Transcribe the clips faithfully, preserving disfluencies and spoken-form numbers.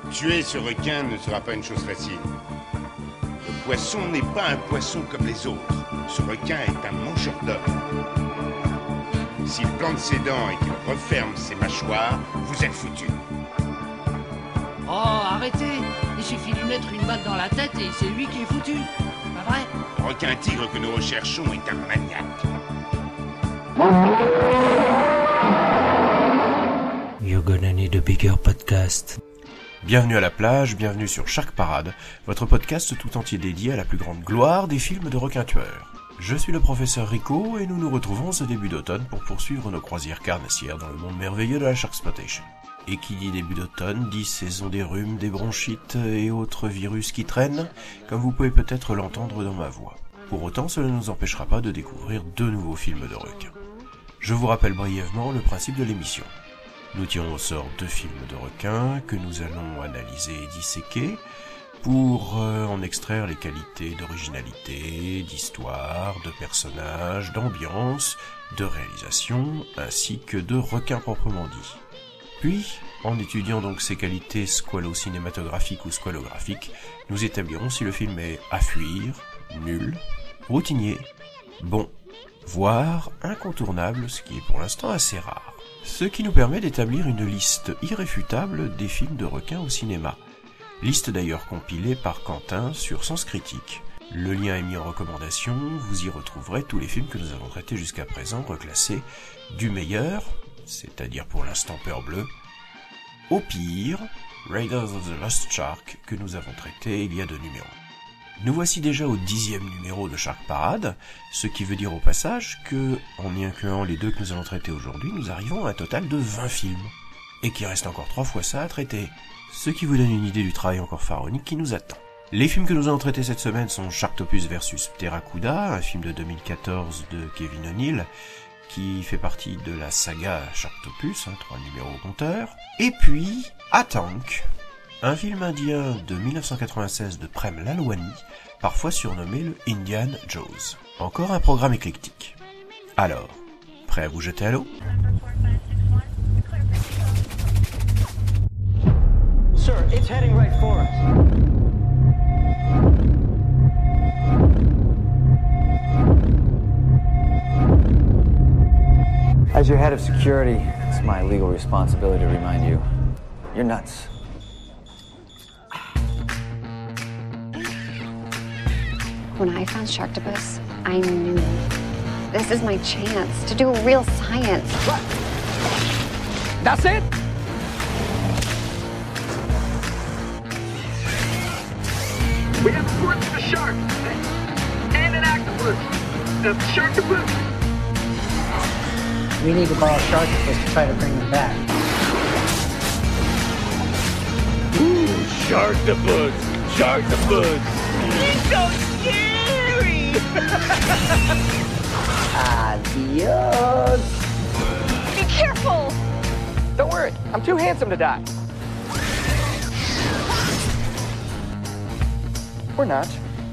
Tuer ce requin ne sera pas une chose facile. Le poisson n'est pas un poisson comme les autres. Ce requin est un mangeur d'hommes. S'il plante ses dents et qu'il referme ses mâchoires, vous êtes foutus. Oh, arrêtez! Il suffit de lui mettre une balle dans la tête et c'est lui qui est foutu. Pas vrai? Le requin-tigre que nous recherchons est un maniaque. You're gonna need a bigger podcast. Bienvenue à la plage, bienvenue sur Shark Parade, votre podcast tout entier dédié à la plus grande gloire des films de requins tueurs. Je suis le professeur Rico et nous nous retrouvons ce début d'automne pour poursuivre nos croisières carnassières dans le monde merveilleux de la Sharksploitation. Et qui dit début d'automne dit saison des rhumes, des bronchites et autres virus qui traînent, comme vous pouvez peut-être l'entendre dans ma voix. Pour autant, cela ne nous empêchera pas de découvrir deux nouveaux films de requins. Je vous rappelle brièvement le principe de l'émission. Nous tirons au sort deux films de requins que nous allons analyser et disséquer pour euh, en extraire les qualités d'originalité, d'histoire, de personnages, d'ambiance, de réalisation, ainsi que de requins proprement dit. Puis, en étudiant donc ces qualités squalo-cinématographiques ou squalographiques, nous établirons si le film est à fuir, nul, routinier, bon, voire incontournable, ce qui est pour l'instant assez rare. Ce qui nous permet d'établir une liste irréfutable des films de requins au cinéma. Liste d'ailleurs compilée par Quentin sur Sens Critique. Le lien est mis en recommandation, vous y retrouverez tous les films que nous avons traités jusqu'à présent, reclassés du meilleur, c'est-à-dire pour l'instant Peur Bleue, au pire, Raiders of the Lost Shark, que nous avons traité il y a deux numéros. Nous voici déjà au dixième numéro de Shark Parade, ce qui veut dire au passage que, en y incluant les deux que nous allons traiter aujourd'hui, nous arrivons à un total de vingt films. Et qu'il reste encore trois fois ça à traiter. Ce qui vous donne une idée du travail encore pharaonique qui nous attend. Les films que nous allons traiter cette semaine sont Sharktopus versus Pteracuda, un film de deux mille quatorze de Kevin O'Neill, qui fait partie de la saga Sharktopus, hein, trois numéros au compteur. Et puis, Atank, un film indien de dix-neuf cent quatre-vingt-seize de Prem Lalwani, parfois surnommé le Indian Jones. Encore un programme éclectique. Alors, prêt à vous jeter à l'eau ? Sir, it's heading right for us. As your head of security, it's my legal responsibility to remind you, you're nuts. When I found Sharktopus, I knew this is my chance to do real science. What? That's it? We have reports of a shark and an octopus. A Sharktopus. We need to borrow Sharktopus to try to bring them back. Ooh, Sharktopus! Sharktopus! He's so scary! Adios. Be careful! Don't worry, I'm too handsome to die. Or not.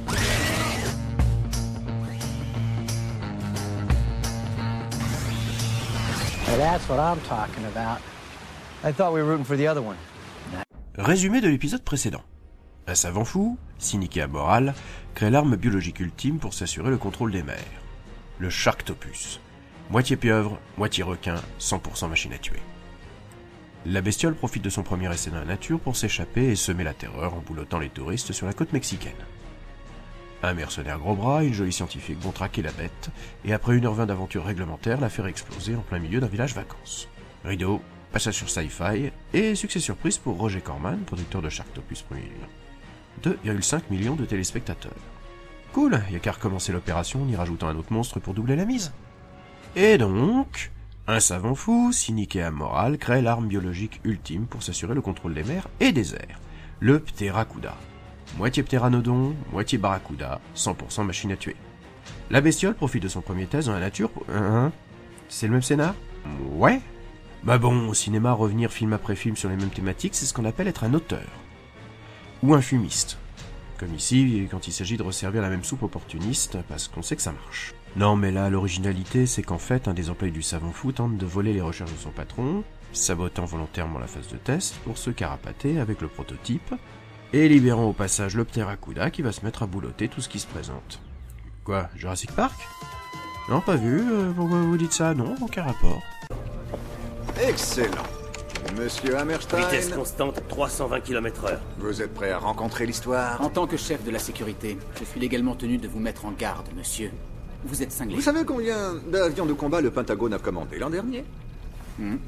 Well, that's what I'm talking about. I thought we were rooting for the other one. Résumé de l'épisode précédent. Un savant fou, cynique et amoral, crée l'arme biologique ultime pour s'assurer le contrôle des mers. Le Sharktopus. Moitié pieuvre, moitié requin, cent pour cent machine à tuer. La bestiole profite de son premier essai dans la nature pour s'échapper et semer la terreur en boulottant les touristes sur la côte mexicaine. Un mercenaire gros bras et une jolie scientifique vont traquer la bête, et après une heure vingt d'aventure réglementaire, la faire exploser en plein milieu d'un village vacances. Rideau, passage sur Sci-Fi, et succès surprise pour Roger Corman, producteur de Sharktopus premier lieu. deux virgule cinq millions de téléspectateurs. Cool, y a qu'à recommencer l'opération en y rajoutant un autre monstre pour doubler la mise. Et donc, un savant fou, cynique et amoral, crée l'arme biologique ultime pour s'assurer le contrôle des mers et des airs, le Pteracuda. Moitié ptéranodon, moitié barracuda, cent pour cent machine à tuer. La bestiole profite de son premier test dans la nature pour... Hein, c'est le même scénar ? Ouais. Bah bon, au cinéma, revenir film après film sur les mêmes thématiques, c'est ce qu'on appelle être un auteur. Ou un fumiste. Comme ici, quand il s'agit de resservir la même soupe opportuniste, parce qu'on sait que ça marche. Non, mais là, l'originalité, c'est qu'en fait, un des employés du savant fou tente de voler les recherches de son patron, sabotant volontairement la phase de test pour se carapater avec le prototype, et libérant au passage le Pteracuda qui va se mettre à boulotter tout ce qui se présente. Quoi, Jurassic Park ? Non, pas vu, euh, pourquoi vous dites ça ? Non, aucun rapport. Excellent. Monsieur Hammerstein... Vitesse constante, trois cent vingt kilomètres heure. Vous êtes prêt à rencontrer l'histoire ? En tant que chef de la sécurité, je suis légalement tenu de vous mettre en garde, monsieur. Vous êtes cinglé. Vous savez combien d'avions de combat le Pentagone a commandé l'an dernier ? hmm.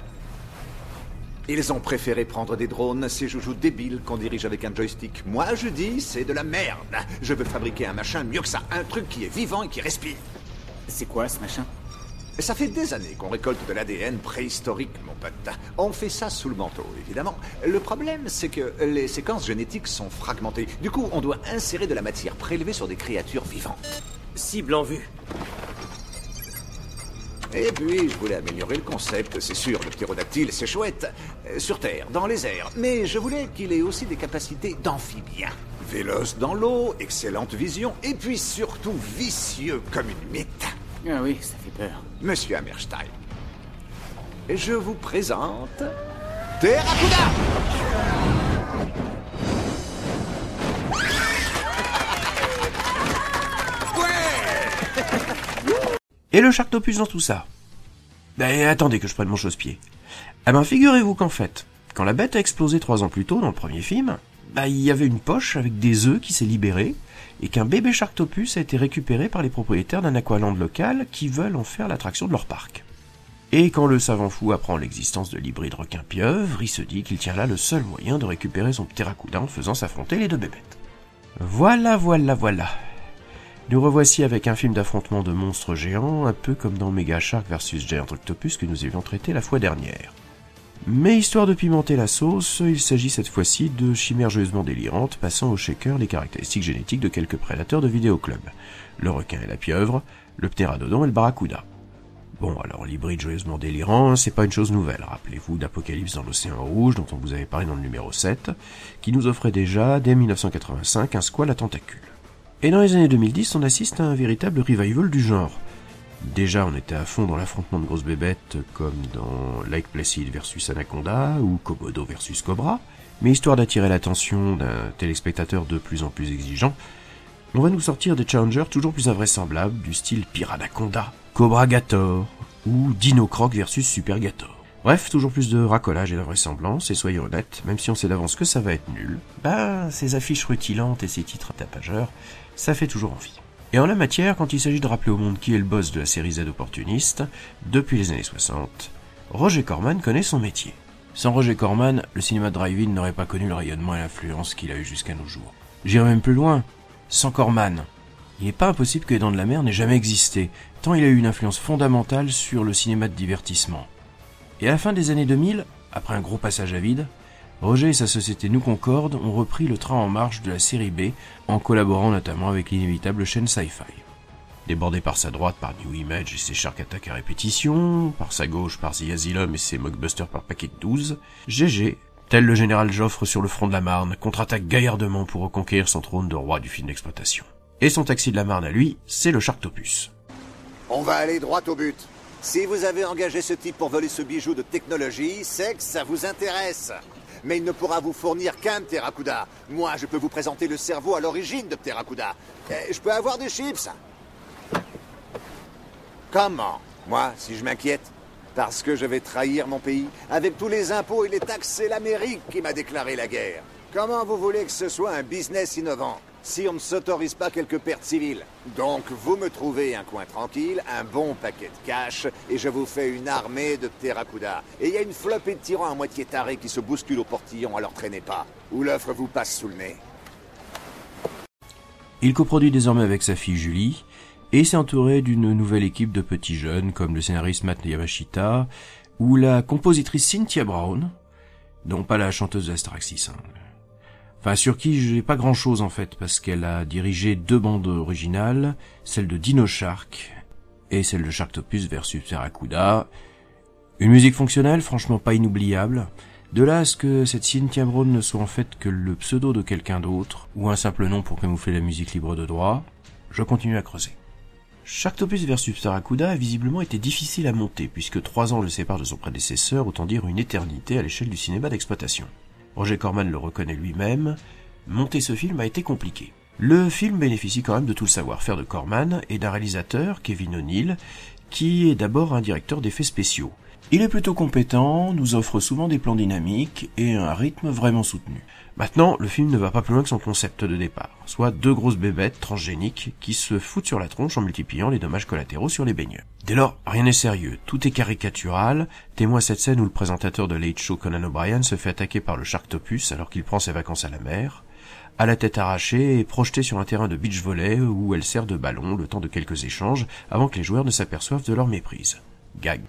Ils ont préféré prendre des drones, ces joujoux débiles qu'on dirige avec un joystick. Moi, je dis, c'est de la merde. Je veux fabriquer un machin mieux que ça. Un truc qui est vivant et qui respire. C'est quoi, ce machin ? Ça fait des années qu'on récolte de l'A D N préhistorique, mon pote. On fait ça sous le manteau, évidemment. Le problème, c'est que les séquences génétiques sont fragmentées. Du coup, on doit insérer de la matière prélevée sur des créatures vivantes. Cible en vue. Et puis, je voulais améliorer le concept, c'est sûr, le ptérodactyle, c'est chouette. Euh, sur Terre, dans les airs. Mais je voulais qu'il ait aussi des capacités d'amphibien. Véloce dans l'eau, excellente vision, et puis surtout vicieux comme une mythe. Ah oui, ça fait peur. Monsieur Hammerstein, je vous présente... Pteracuda! Et le Sharktopus dans tout ça ? Ben attendez que je prenne mon chausse-pied. Eh ben figurez-vous qu'en fait, quand la bête a explosé trois ans plus tôt dans le premier film, ben il y avait une poche avec des œufs qui s'est libérée, et qu'un bébé Sharktopus a été récupéré par les propriétaires d'un aqualand local qui veulent en faire l'attraction de leur parc. Et quand le savant fou apprend l'existence de l'hybride requin-pieuvre, il se dit qu'il tient là le seul moyen de récupérer son Pteracuda en faisant s'affronter les deux bébêtes. Voilà, voilà, voilà. Nous revoici avec un film d'affrontement de monstres géants, un peu comme dans Mega Shark versus Giant Octopus que nous avions traité la fois dernière. Mais histoire de pimenter la sauce, il s'agit cette fois-ci de chimères joyeusement délirantes passant au shaker les caractéristiques génétiques de quelques prédateurs de vidéoclub. Le requin et la pieuvre, le ptéranodon et le barracuda. Bon, alors l'hybride joyeusement délirant, c'est pas une chose nouvelle. Rappelez-vous d'Apocalypse dans l'océan rouge, dont on vous avait parlé dans le numéro sept, qui nous offrait déjà, dès mille neuf cent quatre-vingt-cinq, un squale à tentacules. Et dans les années deux mille dix, on assiste à un véritable revival du genre. Déjà, on était à fond dans l'affrontement de grosses bébêtes, comme dans Lake Placid versus Anaconda, ou Komodo versus Cobra, mais histoire d'attirer l'attention d'un téléspectateur de plus en plus exigeant, on va nous sortir des challengers toujours plus invraisemblables, du style Piranaconda, Cobra Gator, ou Dino Croc versus Super Gator. Bref, toujours plus de racolage et d'invraisemblance, et soyez honnêtes, même si on sait d'avance que ça va être nul, bah, ces affiches rutilantes et ces titres tapageurs, ça fait toujours envie. Et en la matière, quand il s'agit de rappeler au monde qui est le boss de la série Z opportuniste, depuis les années soixante, Roger Corman connaît son métier. Sans Roger Corman, le cinéma drive-in n'aurait pas connu le rayonnement et l'influence qu'il a eu jusqu'à nos jours. J'irai même plus loin, sans Corman, il n'est pas impossible que Les Dents de la Mer n'ait jamais existé, tant il a eu une influence fondamentale sur le cinéma de divertissement. Et à la fin des années deux mille, après un gros passage à vide, Roger et sa société Nous Concorde ont repris le train en marche de la série B, en collaborant notamment avec l'inévitable chaîne Sci-Fi. Débordé par sa droite par New Image et ses Shark Attack à répétition, par sa gauche par The Asylum et ses Mockbusters par paquet de douze, G G, tel le général Joffre sur le front de la Marne, contre-attaque gaillardement pour reconquérir son trône de roi du film d'exploitation. Et son taxi de la Marne à lui, c'est le Sharktopus. On va aller droit au but. Si vous avez engagé ce type pour voler ce bijou de technologie, c'est que ça vous intéresse. Mais il ne pourra vous fournir qu'un Pteracuda. Moi, je peux vous présenter le cerveau à l'origine de Pteracuda. Et je peux avoir des chips. Comment? Moi, si je m'inquiète? Parce que je vais trahir mon pays. Avec tous les impôts et les taxes, c'est l'Amérique qui m'a déclaré la guerre. Comment vous voulez que ce soit un business innovant si on ne s'autorise pas quelques pertes civiles? Donc, vous me trouvez un coin tranquille, un bon paquet de cash, et je vous fais une armée de Pteracuda. Et il y a une flopée de tyrans à moitié tarés qui se bousculent au portillon, alors traînez pas, ou l'offre vous passe sous le nez. Il coproduit désormais avec sa fille Julie, et s'est entouré d'une nouvelle équipe de petits jeunes, comme le scénariste Matt Yamashita, ou la compositrice Cynthia Brown, non pas la chanteuse d'Astraxis, hein. Enfin, sur qui j'ai pas grand chose en fait, parce qu'elle a dirigé deux bandes originales, celle de Dino Shark et celle de Sharktopus versus Pteracuda. Une musique fonctionnelle, franchement pas inoubliable. De là à ce que cette Cynthia Brown ne soit en fait que le pseudo de quelqu'un d'autre, ou un simple nom pour camoufler la musique libre de droit, je continue à creuser. Sharktopus versus Barracuda a visiblement été difficile à monter, puisque trois ans le séparent de son prédécesseur, autant dire une éternité à l'échelle du cinéma d'exploitation. Roger Corman le reconnaît lui-même, monter ce film a été compliqué. Le film bénéficie quand même de tout le savoir-faire de Corman et d'un réalisateur, Kevin O'Neill, qui est d'abord un directeur d'effets spéciaux. Il est plutôt compétent, nous offre souvent des plans dynamiques et un rythme vraiment soutenu. Maintenant, le film ne va pas plus loin que son concept de départ, soit deux grosses bébêtes transgéniques qui se foutent sur la tronche en multipliant les dommages collatéraux sur les baigneurs. Dès lors, rien n'est sérieux, tout est caricatural, témoin cette scène où le présentateur de Late Show Conan O'Brien se fait attaquer par le Sharktopus alors qu'il prend ses vacances à la mer, à la tête arrachée et projetée sur un terrain de beach volley où elle sert de ballon le temps de quelques échanges avant que les joueurs ne s'aperçoivent de leur méprise. Gag.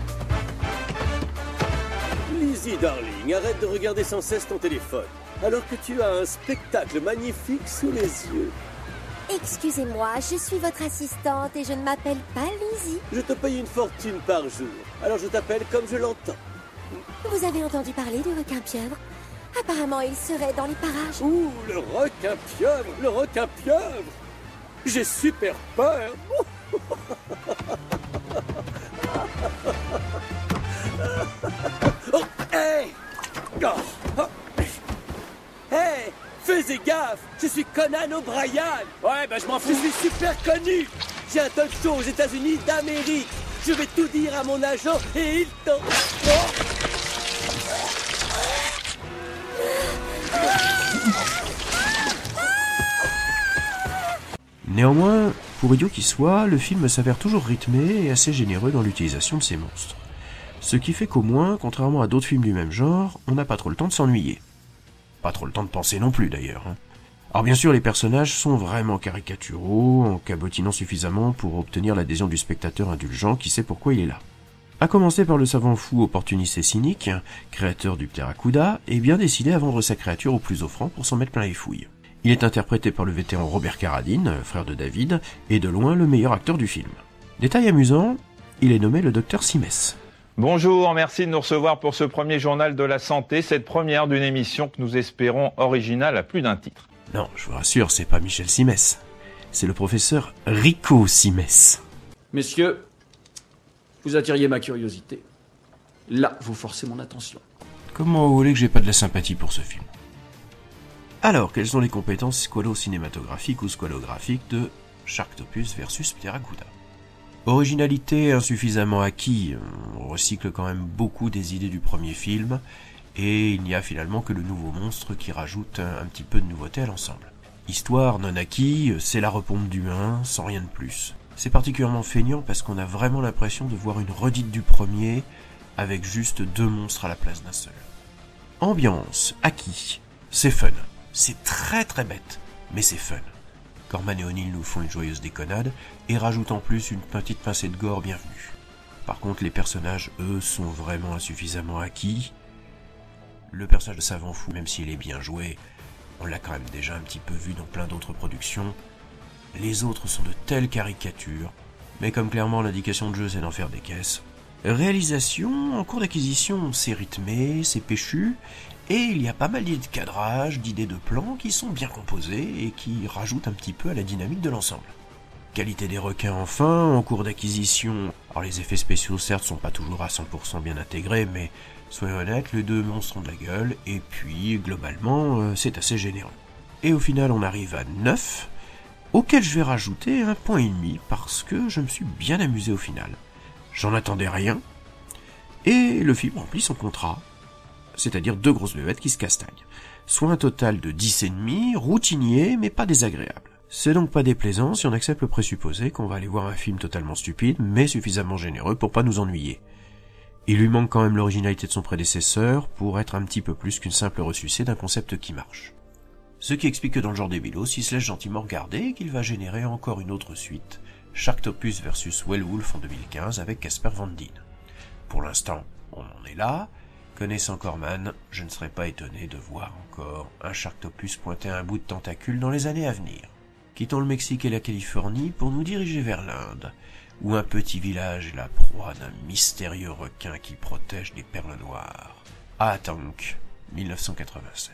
Lizzie, darling, arrête de regarder sans cesse ton téléphone, alors que tu as un spectacle magnifique sous les yeux. Excusez-moi, je suis votre assistante et je ne m'appelle pas Lizzie. Je te paye une fortune par jour, alors je t'appelle comme je l'entends. Vous avez entendu parler du requin-pieuvre? Apparemment, il serait dans les parages. Ouh, le requin-pieuvre, le requin-pieuvre. J'ai super peur. Oh, hey! Oh, oh. Hey! Faisez gaffe! Je suis Conan O'Brien! Ouais, ben je m'en fous! Je suis super connu! J'ai un talk show aux États-Unis d'Amérique! Je vais tout dire à mon agent et il t'en... Oh. Néanmoins, pour idiot qu'il soit, le film s'avère toujours rythmé et assez généreux dans l'utilisation de ces monstres. Ce qui fait qu'au moins, contrairement à d'autres films du même genre, on n'a pas trop le temps de s'ennuyer. Pas trop le temps de penser non plus d'ailleurs. Hein. Alors bien sûr, les personnages sont vraiment caricaturaux, en cabotinant suffisamment pour obtenir l'adhésion du spectateur indulgent qui sait pourquoi il est là. À commencer par le savant fou opportuniste et cynique, créateur du Pteracuda, et bien décidé à vendre sa créature au plus offrant pour s'en mettre plein les fouilles. Il est interprété par le vétéran Robert Carradine, frère de David, et de loin le meilleur acteur du film. Détail amusant, il est nommé le docteur Simès. Bonjour, merci de nous recevoir pour ce premier journal de la santé, cette première d'une émission que nous espérons originale à plus d'un titre. Non, je vous rassure, c'est pas Michel Simès. C'est le professeur Rico Simès. Messieurs, vous attiriez ma curiosité. Là, vous forcez mon attention. Comment vous voulez que j'ai pas de la sympathie pour ce film? Alors, quelles sont les compétences squalo-cinématographiques ou squalographiques de Sharktopus versus Pteracuda? Originalité insuffisamment acquis, on recycle quand même beaucoup des idées du premier film, et il n'y a finalement que le nouveau monstre qui rajoute un, un petit peu de nouveauté à l'ensemble. Histoire non acquis, c'est la repompe du un, sans rien de plus. C'est particulièrement feignant parce qu'on a vraiment l'impression de voir une redite du premier, avec juste deux monstres à la place d'un seul. Ambiance, acquis, c'est fun. C'est très très bête, mais c'est fun. Corman et O'Neill nous font une joyeuse déconnade et rajoutent en plus une petite pincée de gore bienvenue. Par contre, les personnages, eux, sont vraiment insuffisamment acquis. Le personnage de savant fou, même s'il est bien joué, on l'a quand même déjà un petit peu vu dans plein d'autres productions. Les autres sont de telles caricatures, mais comme clairement l'indication de jeu c'est d'en faire des caisses. Réalisation, en cours d'acquisition, c'est rythmé, c'est péchu, et il y a pas mal d'idées de cadrage, d'idées de plans qui sont bien composées et qui rajoutent un petit peu à la dynamique de l'ensemble. Qualité des requins enfin, en cours d'acquisition. Alors les effets spéciaux certes sont pas toujours à cent pour cent bien intégrés, mais soyons honnêtes, les deux monstres ont de la gueule, et puis globalement euh, c'est assez généreux. Et au final on arrive à neuf, auquel je vais rajouter un point et demi parce que je me suis bien amusé au final. J'en attendais rien, et le film remplit son contrat. C'est-à-dire deux grosses bébêtes qui se castagnent. Soit un total de dix et demi, routinier, mais pas désagréable. C'est donc pas déplaisant si on accepte le présupposé qu'on va aller voir un film totalement stupide, mais suffisamment généreux pour pas nous ennuyer. Il lui manque quand même l'originalité de son prédécesseur pour être un petit peu plus qu'une simple ressucée d'un concept qui marche. Ce qui explique que dans le genre des bélos, il se laisse gentiment regarder et qu'il va générer encore une autre suite, Sharktopus versus Wellwolf en deux mille quinze avec Casper Van Dien. Pour l'instant, on en est là. Connaissant Corman, je ne serais pas étonné de voir encore un Sharktopus pointer un bout de tentacule dans les années à venir. Quittons le Mexique et la Californie pour nous diriger vers l'Inde, où un petit village est la proie d'un mystérieux requin qui protège des perles noires. Atank, dix-neuf cent quatre-vingt-seize.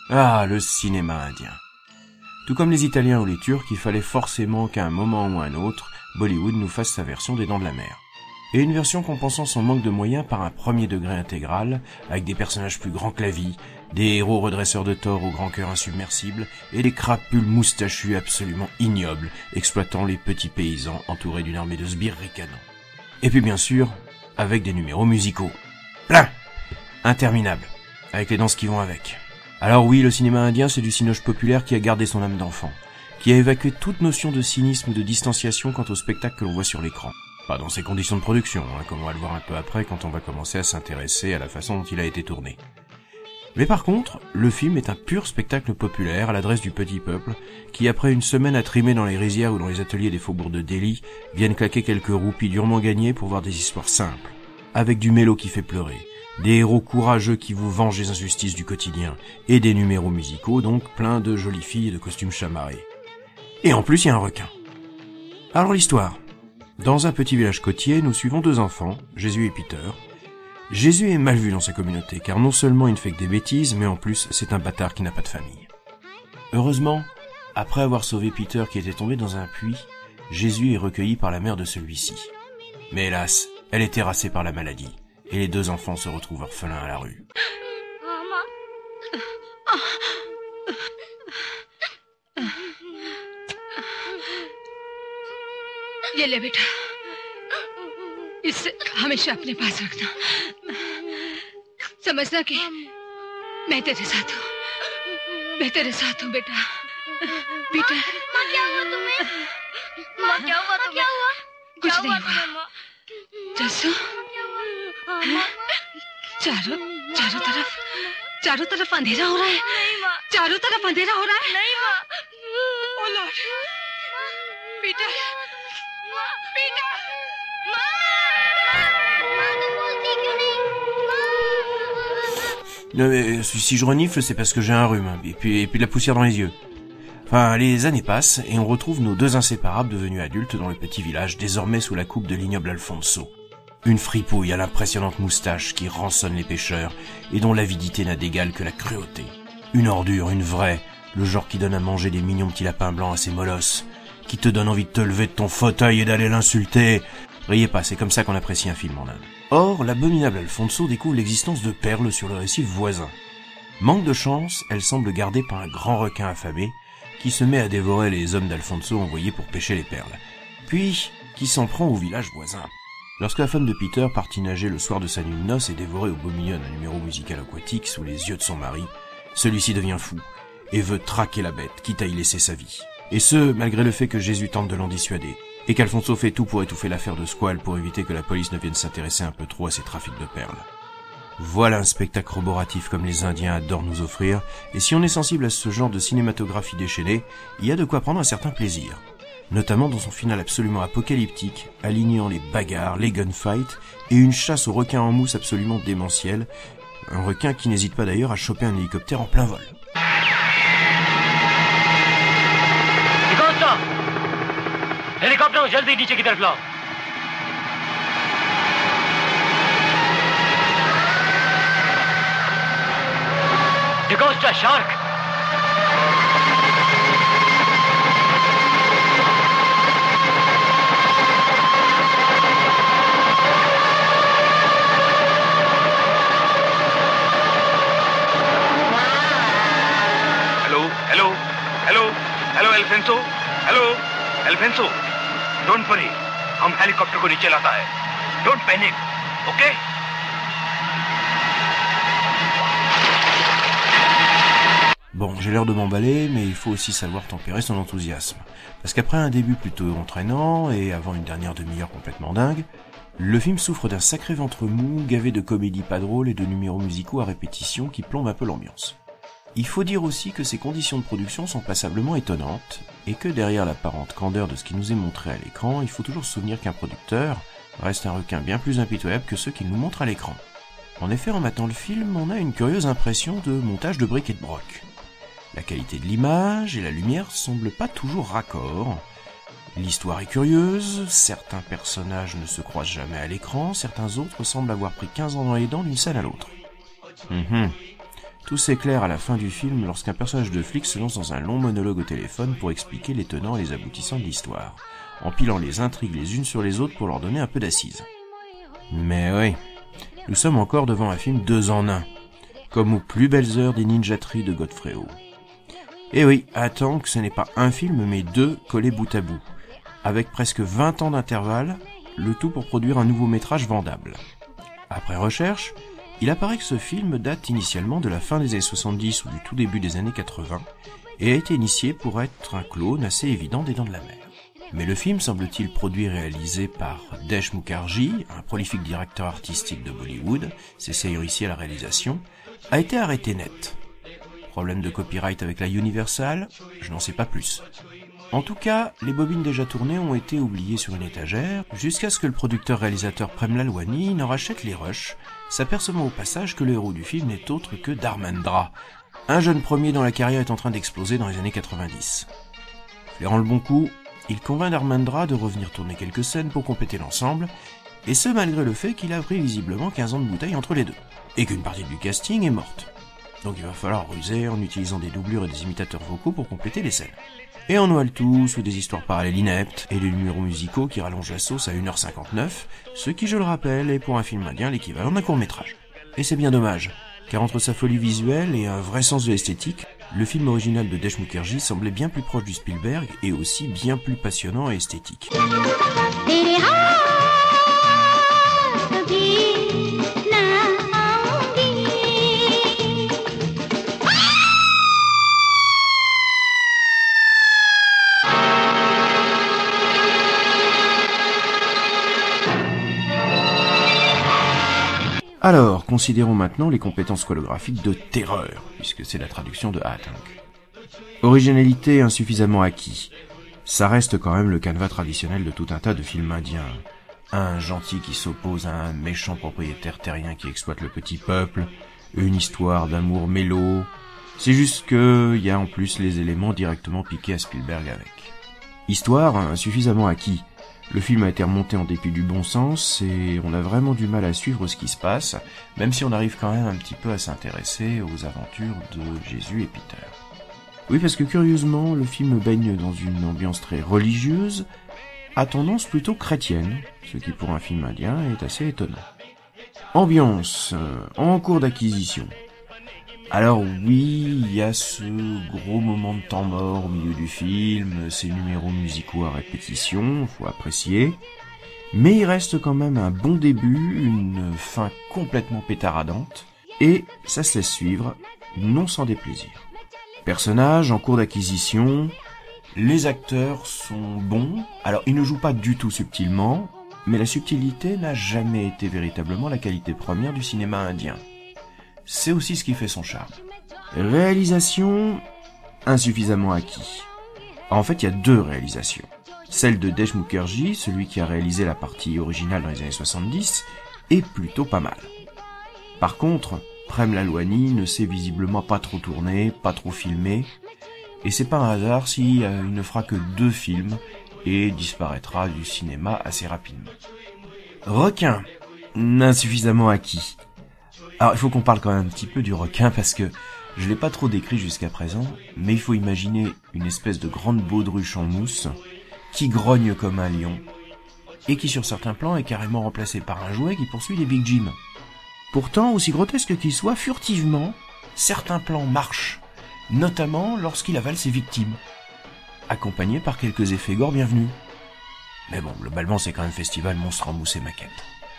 Ah, le cinéma indien. Tout comme les Italiens ou les Turcs, il fallait forcément qu'à un moment ou un autre, Bollywood nous fasse sa version des Dents de la Mer. Et une version compensant son manque de moyens par un premier degré intégral, avec des personnages plus grands que la vie, des héros redresseurs de tort au grand cœur insubmersible, et des crapules moustachus absolument ignobles, exploitant les petits paysans entourés d'une armée de sbires ricanants. Et puis bien sûr, avec des numéros musicaux. Plein! Interminables. Avec les danses qui vont avec. Alors oui, le cinéma indien, c'est du cinoche populaire qui a gardé son âme d'enfant, qui a évacué toute notion de cynisme ou de distanciation quant au spectacle que l'on voit sur l'écran. Pas dans ses conditions de production, hein, comme on va le voir un peu après quand on va commencer à s'intéresser à la façon dont il a été tourné. Mais par contre, le film est un pur spectacle populaire à l'adresse du petit peuple, qui après une semaine à trimer dans les rizières ou dans les ateliers des faubourgs de Delhi, viennent claquer quelques roupies durement gagnées pour voir des histoires simples, avec du mélo qui fait pleurer, des héros courageux qui vous vengent les injustices du quotidien, et des numéros musicaux, donc plein de jolies filles et de costumes chamarrés. Et en plus, il y a un requin. Alors l'histoire. Dans un petit village côtier, nous suivons deux enfants, Jésus et Peter. Jésus est mal vu dans sa communauté, car non seulement il ne fait que des bêtises, mais en plus, c'est un bâtard qui n'a pas de famille. Heureusement, après avoir sauvé Peter qui était tombé dans un puits, Jésus est recueilli par la mère de celui-ci. Mais hélas, elle est terrassée par la maladie, et les deux enfants se retrouvent orphelins à la rue. ये ले बेटा, इसे हमेशा अपने पास रखना। समझना कि मैं तेरे साथ हूँ, मैं तेरे साथ हूँ बेटा। बेटा, माँ क्या हुआ तुम्हें? माँ क्या हुआ तुम्हें? क्या हुआ? कुछ नहीं हुआ। जसू, चारों चारों तरफ चारों तरफ अंधेरा हो रहा है। चारों तरफ अंधेरा हो रहा है। नहीं माँ। ओ लॉर्ड, बेटा, बेटा, माँ, माँ तुम बोलती क्यों नहीं? Non, mais si je renifle, c'est parce que j'ai un rhume, et puis, et puis de la poussière dans les yeux. Enfin, les années passent, et on retrouve nos deux inséparables devenus adultes dans le petit village, désormais sous la coupe de l'ignoble Alfonso. Une fripouille à l'impressionnante moustache qui rançonne les pêcheurs, et dont l'avidité n'a d'égal que la cruauté. Une ordure, une vraie, le genre qui donne à manger des mignons petits lapins blancs à ses molosses, qui te donne envie de te lever de ton fauteuil et d'aller l'insulter. Riez pas, c'est comme ça qu'on apprécie un film en Inde. Or, l'abominable Alfonso découvre l'existence de perles sur le récif voisin. Manque de chance, elles semblent gardées par un grand requin affamé, qui se met à dévorer les hommes d'Alfonso envoyés pour pêcher les perles, puis qui s'en prend au village voisin. Lorsque la femme de Peter partit nager le soir de sa nuit de noces et dévorer au beau milieu un numéro musical aquatique sous les yeux de son mari, celui-ci devient fou, et veut traquer la bête, quitte à y laisser sa vie. Et ce, malgré le fait que Jésus tente de l'en dissuader, et qu'Alfonso fait tout pour étouffer l'affaire de Squall pour éviter que la police ne vienne s'intéresser un peu trop à ces trafics de perles. Voilà un spectacle corroboratif comme les Indiens adorent nous offrir, et si on est sensible à ce genre de cinématographie déchaînée, il y a de quoi prendre un certain plaisir. Notamment dans son final absolument apocalyptique, alignant les bagarres, les gunfights, et une chasse aux requins en mousse absolument démentielle, un requin qui n'hésite pas d'ailleurs à choper un hélicoptère en plein vol. Helicopter जल्दी नीचे की तरफ लाओ। D'Costa shark. Hello hello hello hello Alfonso hello Alfonso don't worry, हम helicopter को नीचे लाता है। Don't panic, okay? Bon, j'ai l'air de m'emballer, mais il faut aussi savoir tempérer son enthousiasme. Parce qu'après un début plutôt entraînant, et avant une dernière demi-heure complètement dingue, le film souffre d'un sacré ventre mou, gavé de comédies pas drôles et de numéros musicaux à répétition qui plombent un peu l'ambiance. Il faut dire aussi que ces conditions de production sont passablement étonnantes, et que derrière l'apparente candeur de ce qui nous est montré à l'écran, il faut toujours se souvenir qu'un producteur reste un requin bien plus impitoyable que ceux qu'il nous montre à l'écran. En effet, en matant le film, on a une curieuse impression de montage de briques et de broc. La qualité de l'image et la lumière semblent pas toujours raccord. L'histoire est curieuse, certains personnages ne se croisent jamais à l'écran, certains autres semblent avoir pris quinze ans dans les dents d'une scène à l'autre. Mmh. Tout s'éclaire à la fin du film lorsqu'un personnage de flic se lance dans un long monologue au téléphone pour expliquer les tenants et les aboutissants de l'histoire, empilant les intrigues les unes sur les autres pour leur donner un peu d'assise. Mais oui, nous sommes encore devant un film deux en un, comme aux plus belles heures des ninjateries de Godfrey Ho. Et oui, attends que ce n'est pas un film mais deux collés bout à bout, avec presque vingt ans d'intervalle, le tout pour produire un nouveau métrage vendable. Après recherche, il apparaît que ce film date initialement de la fin des années soixante-dix ou du tout début des années quatre-vingts et a été initié pour être un clone assez évident des Dents de la Mer. Mais le film, semble-t-il produit et réalisé par Desh Mukherjee, un prolifique directeur artistique de Bollywood, s'essayant ici à la réalisation, a été arrêté net. Problème de copyright avec la Universal, je n'en sais pas plus. En tout cas, les bobines déjà tournées ont été oubliées sur une étagère, jusqu'à ce que le producteur-réalisateur Prem Lalwani n'en rachète les rushs, s'apercevant au passage que le héros du film n'est autre que Dharmendra, un jeune premier dont la carrière est en train d'exploser dans les années quatre-vingt-dix. Flairant le bon coup, il convainc Dharmendra de revenir tourner quelques scènes pour compléter l'ensemble, et ce malgré le fait qu'il a pris visiblement quinze ans de bouteille entre les deux, et qu'une partie du casting est morte. Donc il va falloir ruser en utilisant des doublures et des imitateurs vocaux pour compléter les scènes. Et on noie le tout sous des histoires parallèles ineptes et des numéros musicaux qui rallongent la sauce à une heure cinquante-neuf, ce qui, je le rappelle, est pour un film indien l'équivalent d'un court-métrage. Et c'est bien dommage, car entre sa folie visuelle et un vrai sens de l'esthétique, le film original de Desh Mukherjee semblait bien plus proche du Spielberg et aussi bien plus passionnant et esthétique. Alors, considérons maintenant les compétences chorégraphiques de Terreur, puisque c'est la traduction de Atank. Originalité insuffisamment acquis. Ça reste quand même le canevas traditionnel de tout un tas de films indiens. Un gentil qui s'oppose à un méchant propriétaire terrien qui exploite le petit peuple, une histoire d'amour mélo. C'est juste que y a en plus les éléments directement piqués à Spielberg avec. Histoire insuffisamment acquis. Le film a été remonté en dépit du bon sens et on a vraiment du mal à suivre ce qui se passe, même si on arrive quand même un petit peu à s'intéresser aux aventures de Jésus et Peter. Oui, parce que curieusement, le film baigne dans une ambiance très religieuse, à tendance plutôt chrétienne, ce qui pour un film indien est assez étonnant. Ambiance, euh, en cours d'acquisition. Alors oui, il y a ce gros moment de temps mort au milieu du film, ces numéros musicaux à répétition, faut apprécier. Mais il reste quand même un bon début, une fin complètement pétaradante, et ça se laisse suivre, non sans déplaisir. Personnages en cours d'acquisition, les acteurs sont bons, alors ils ne jouent pas du tout subtilement, mais la subtilité n'a jamais été véritablement la qualité première du cinéma indien. C'est aussi ce qui fait son charme. Réalisation insuffisamment acquis. En fait, il y a deux réalisations. Celle de Desh Mukherjee, celui qui a réalisé la partie originale dans les années soixante-dix, est plutôt pas mal. Par contre, Prem Lalwani ne sait visiblement pas trop tourner, pas trop filmer, et c'est pas un hasard si euh, il ne fera que deux films et disparaîtra du cinéma assez rapidement. Requin, insuffisamment acquis. Alors, il faut qu'on parle quand même un petit peu du requin parce que je l'ai pas trop décrit jusqu'à présent, mais il faut imaginer une espèce de grande baudruche en mousse qui grogne comme un lion et qui sur certains plans est carrément remplacé par un jouet qui poursuit les Big Jim. Pourtant, aussi grotesque qu'il soit, furtivement, certains plans marchent, notamment lorsqu'il avale ses victimes, accompagnés par quelques effets gore bienvenus. Mais bon, globalement, c'est quand même festival monstre en mousse et maquette.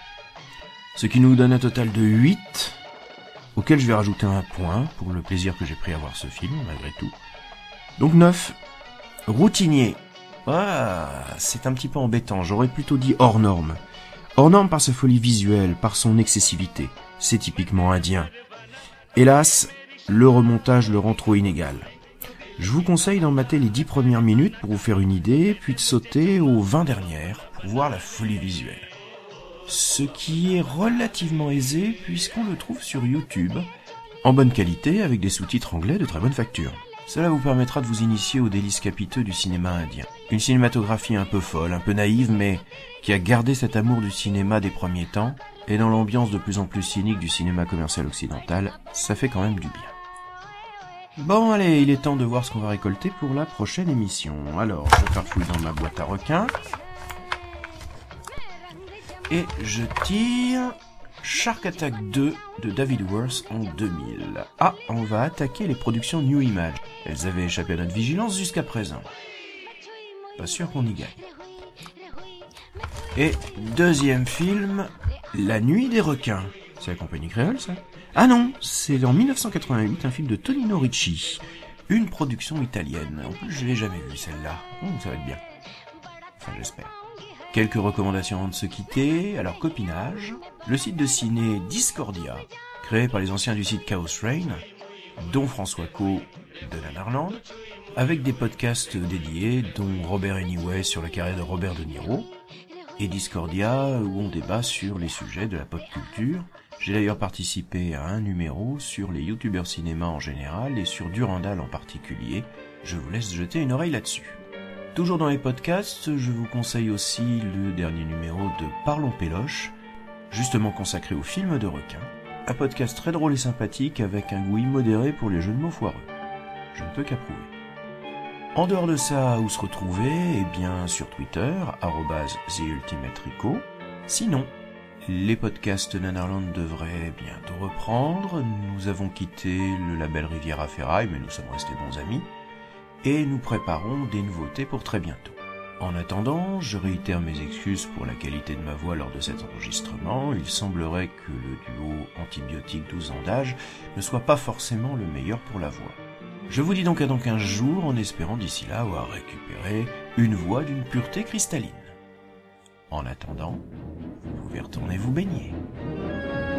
Ce qui nous donne un total de huit, auquel je vais rajouter un point pour le plaisir que j'ai pris à voir ce film, malgré tout. Donc neuf. Routinier. Ah, c'est un petit peu embêtant, j'aurais plutôt dit hors norme. Hors norme par sa folie visuelle, par son excessivité. C'est typiquement indien. Hélas, le remontage le rend trop inégal. Je vous conseille d'en mater les dix premières minutes pour vous faire une idée, puis de sauter aux vingt dernières pour voir la folie visuelle. Ce qui est relativement aisé puisqu'on le trouve sur YouTube, en bonne qualité avec des sous-titres anglais de très bonne facture. Cela vous permettra de vous initier aux délices capiteux du cinéma indien. Une cinématographie un peu folle, un peu naïve, mais qui a gardé cet amour du cinéma des premiers temps, et dans l'ambiance de plus en plus cynique du cinéma commercial occidental, ça fait quand même du bien. Bon allez, il est temps de voir ce qu'on va récolter pour la prochaine émission. Alors, je farfouille dans ma boîte à requins. Et je tire Shark Attack deux de David Worth en deux mille. Ah, on va attaquer les productions New Image. Elles avaient échappé à notre vigilance jusqu'à présent. Pas sûr qu'on y gagne. Et deuxième film, La Nuit des requins. C'est la compagnie créole, ça? Ah non, c'est en dix-neuf cent quatre-vingt-huit, un film de Tonino Ricci. Une production italienne. En plus, je l'ai jamais vue, celle-là. Hum, ça va être bien. Enfin, j'espère. Quelques recommandations avant de se quitter. Alors, copinage. Le site de ciné Discordia, créé par les anciens du site Chaos Rain, dont François Co de Nanarland, avec des podcasts dédiés, dont Robert Anyway sur la carrière de Robert De Niro, et Discordia, où on débat sur les sujets de la pop culture. J'ai d'ailleurs participé à un numéro sur les youtubeurs cinéma en général et sur Durandal en particulier. Je vous laisse jeter une oreille là-dessus. Toujours dans les podcasts, je vous conseille aussi le dernier numéro de Parlons Péloche, justement consacré aux films de requins. Un podcast très drôle et sympathique avec un goût immodéré pour les jeux de mots foireux. Je ne peux qu'approuver. En dehors de ça, où se retrouver? Eh bien, sur Twitter, arobase TheUltimateRico. Sinon, les podcasts Nanarland devraient bientôt reprendre. Nous avons quitté le label Riviera Ferraille, mais nous sommes restés bons amis. Et nous préparons des nouveautés pour très bientôt. En attendant, je réitère mes excuses pour la qualité de ma voix lors de cet enregistrement. Il semblerait que le duo antibiotique douze ans d'âge ne soit pas forcément le meilleur pour la voix. Je vous dis donc à dans quinze jours, en espérant d'ici là avoir récupéré une voix d'une pureté cristalline. En attendant, vous pouvez retourner vous baigner.